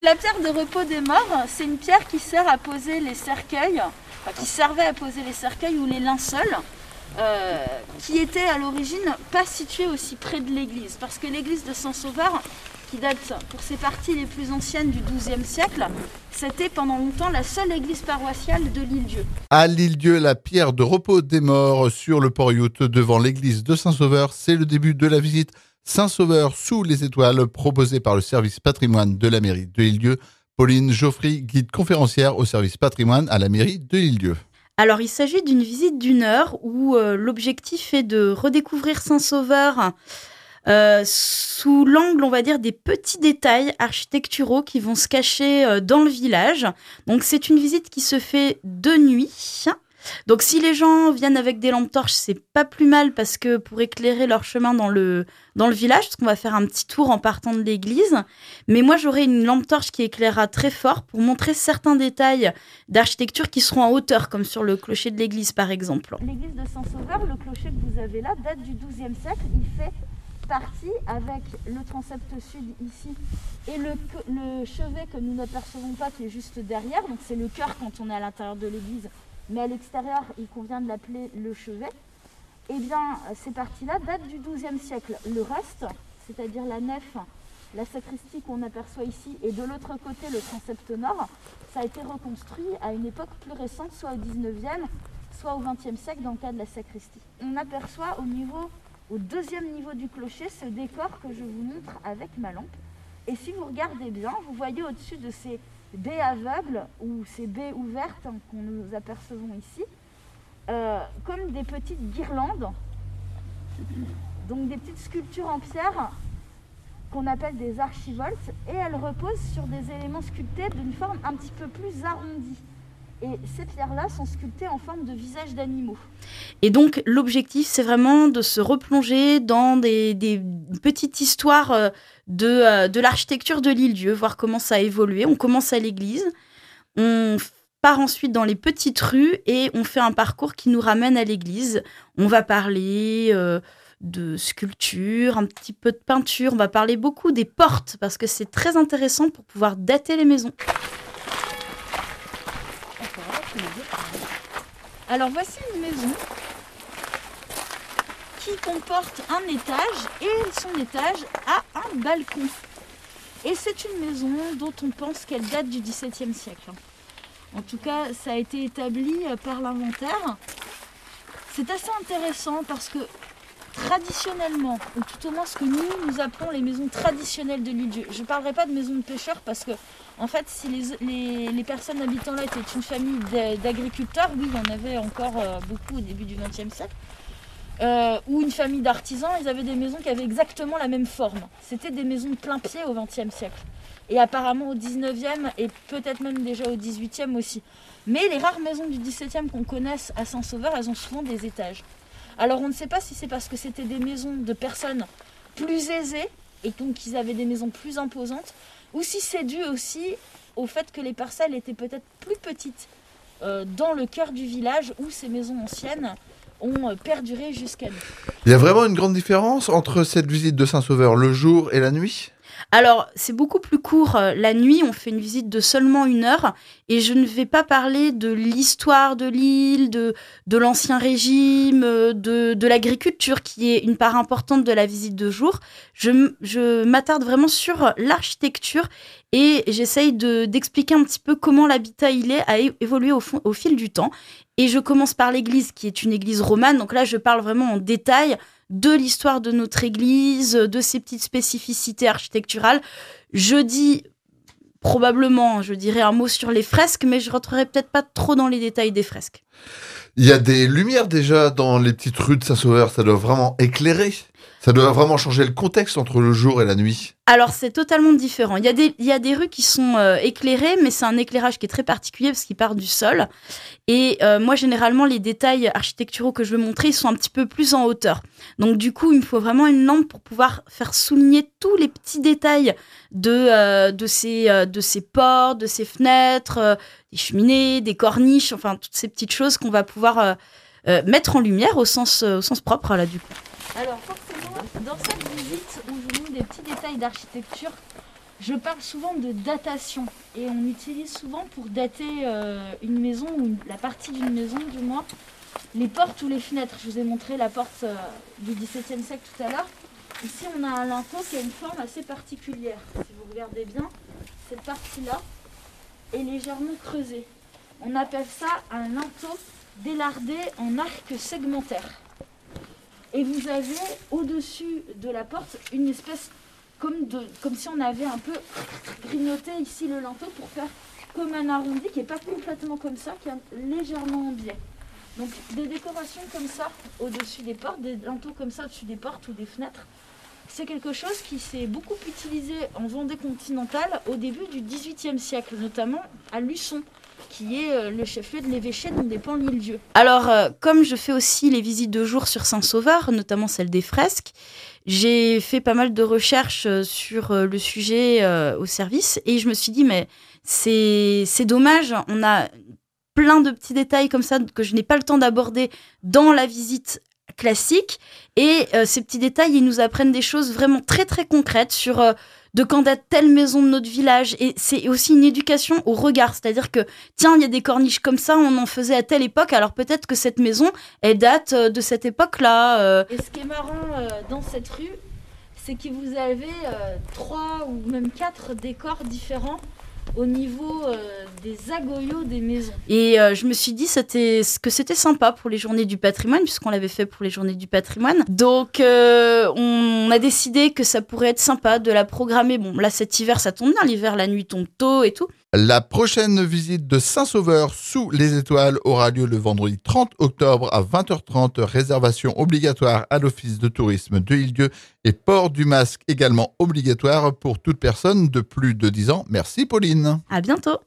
La pierre de repos des morts, c'est une pierre qui sert à poser les cercueils, qui servait à poser les cercueils ou les linceuls, qui étaient à l'origine pas situés aussi près de l'église. Parce que l'église de Saint-Sauveur, qui date pour ses parties les plus anciennes du XIIe siècle, c'était pendant longtemps la seule église paroissiale de l'île-Dieu. À l'île-Dieu, la pierre de repos des morts sur le port-Yout devant l'église de Saint-Sauveur, c'est le début de la visite Saint-Sauveur sous les étoiles proposée par le service patrimoine de la mairie de l'île-Dieu. Pauline Geoffry, guide conférencière au service patrimoine à la mairie de l'île-Dieu. Alors, il s'agit d'une visite d'1 heure où l'objectif est de redécouvrir Saint-Sauveur sous l'angle, on va dire, des petits détails architecturaux qui vont se cacher dans le village. Donc, c'est une visite qui se fait de nuit. Donc, si les gens viennent avec des lampes torches, c'est pas plus mal parce que pour éclairer leur chemin dans le village, parce qu'on va faire un petit tour en partant de l'église. Mais moi, j'aurai une lampe torche qui éclairera très fort pour montrer certains détails d'architecture qui seront en hauteur, comme sur le clocher de l'église, par exemple. L'église de Saint-Sauveur, le clocher que vous avez là, date du XIIe siècle. Il fait partie avec le transept sud ici et le chevet que nous n'apercevons pas qui est juste derrière. Donc, c'est le chœur quand on est à l'intérieur de l'église. Mais à l'extérieur, il convient de l'appeler le chevet. Eh bien, ces parties-là datent du XIIe siècle. Le reste, c'est-à-dire la nef, la sacristie qu'on aperçoit ici, et de l'autre côté, le transept nord, ça a été reconstruit à une époque plus récente, soit au XIXe, soit au XXe siècle, dans le cas de la sacristie. On aperçoit au deuxième niveau du clocher, ce décor que je vous montre avec ma lampe. Et si vous regardez bien, vous voyez au-dessus de ces baies aveugles ou ces baies ouvertes que nous apercevons ici, comme des petites guirlandes, donc des petites sculptures en pierre qu'on appelle des archivoltes, et elles reposent sur des éléments sculptés d'une forme un petit peu plus arrondie. Et ces pierres-là sont sculptées en forme de visages d'animaux. Et donc, l'objectif, c'est vraiment de se replonger dans des petites histoires de l'architecture de l'île-Dieu, voir comment ça a évolué. On commence à l'église, on part ensuite dans les petites rues et on fait un parcours qui nous ramène à l'église. On va parler de sculpture, un petit peu de peinture. On va parler beaucoup des portes parce que c'est très intéressant pour pouvoir dater les maisons. Alors voici une maison qui comporte un étage et son étage a un balcon. Et c'est une maison dont on pense qu'elle date du XVIIe siècle. En tout cas, ça a été établi par l'inventaire. C'est assez intéressant parce que traditionnellement, ou tout au moins ce que nous appelons les maisons traditionnelles de l'île-Dieu. Je ne parlerai pas de maisons de pêcheurs parce que, en fait, si les personnes habitant là étaient une famille d'agriculteurs, oui, il y en avait encore beaucoup au début du XXe siècle, ou une famille d'artisans, ils avaient des maisons qui avaient exactement la même forme. C'était des maisons de plein pied au XXe siècle. Et apparemment au XIXe et peut-être même déjà au XVIIIe aussi. Mais les rares maisons du XVIIe qu'on connaisse à Saint-Sauveur, elles ont souvent des étages. Alors on ne sait pas si c'est parce que c'était des maisons de personnes plus aisées et donc ils avaient des maisons plus imposantes, ou si c'est dû aussi au fait que les parcelles étaient peut-être plus petites dans le cœur du village où ces maisons anciennes ont perduré jusqu'à nous. Il y a vraiment une grande différence entre cette visite de Saint-Sauveur le jour et la nuit ? Alors, c'est beaucoup plus court. La nuit, on fait une visite de seulement 1 heure et je ne vais pas parler de l'histoire de l'île, de l'ancien régime, de l'agriculture qui est une part importante de la visite de jour. Je m'attarde vraiment sur l'architecture et j'essaye d'expliquer un petit peu comment l'habitat a évolué au fil du temps. Et je commence par l'église qui est une église romane. Donc là, je parle vraiment en détail de l'histoire de notre église, de ses petites spécificités architecturales. Je dis probablement, je dirais un mot sur les fresques, mais je ne rentrerai peut-être pas trop dans les détails des fresques. Il y a des lumières déjà dans les petites rues de Saint-Sauveur, ça doit vraiment éclairer. Ça doit vraiment changer le contexte entre le jour et la nuit. Alors, c'est totalement différent. Il y a des rues qui sont éclairées, mais c'est un éclairage qui est très particulier parce qu'il part du sol. Et moi, généralement, les détails architecturaux que je veux montrer, ils sont un petit peu plus en hauteur. Donc, du coup, il me faut vraiment une lampe pour pouvoir faire souligner tous les petits détails de ces portes, de ces fenêtres, des cheminées, des corniches, enfin, toutes ces petites choses qu'on va pouvoir mettre en lumière au sens propre, là, du coup. Alors forcément, dans cette visite où je vous montre des petits détails d'architecture, Je parle souvent de datation et on utilise souvent pour dater une maison ou la partie d'une maison du moins, les portes ou les fenêtres. Je vous ai montré la porte du XVIIe siècle tout à l'heure. Ici on a un linteau qui a une forme assez particulière. Si vous regardez bien, cette partie-là est légèrement creusée. On appelle ça un linteau délardé en arc segmentaire. Et vous avez au-dessus de la porte une espèce comme si on avait un peu grignoté ici le linteau pour faire comme un arrondi qui n'est pas complètement comme ça, qui est légèrement en biais. Donc des décorations comme ça au-dessus des portes, des linteaux comme ça au-dessus des portes ou des fenêtres, c'est quelque chose qui s'est beaucoup utilisé en Vendée continentale au début du XVIIIe siècle, notamment à Luçon, qui est le chef-lieu de l'évêché dont dépend l'Île-Dieu. Alors, comme je fais aussi les visites de jour sur Saint-Sauveur, notamment celle des fresques, j'ai fait pas mal de recherches sur le sujet au service et je me suis dit, mais c'est dommage, on a plein de petits détails comme ça que je n'ai pas le temps d'aborder dans la visite classique et ces petits détails, ils nous apprennent des choses vraiment très très concrètes sur de quand date telle maison de notre village et c'est aussi une éducation au regard, c'est-à-dire que tiens, il y a des corniches comme ça, on en faisait à telle époque, alors peut-être que cette maison, elle date de cette époque-là. Et ce qui est marrant dans cette rue, c'est que vous avez 3 ou même 4 décors différents au niveau des agoyots des maisons. Et je me suis dit que c'était sympa pour les journées du patrimoine, puisqu'on l'avait fait pour les journées du patrimoine. Donc on a décidé que ça pourrait être sympa de la programmer. Bon, là cet hiver ça tombe bien, l'hiver la nuit tombe tôt et tout. La prochaine visite de Saint-Sauveur sous les étoiles aura lieu le vendredi 30 octobre à 20h30. Réservation obligatoire à l'Office de tourisme de Île-Dieu et port du masque également obligatoire pour toute personne de plus de 10 ans. Merci Pauline. À bientôt.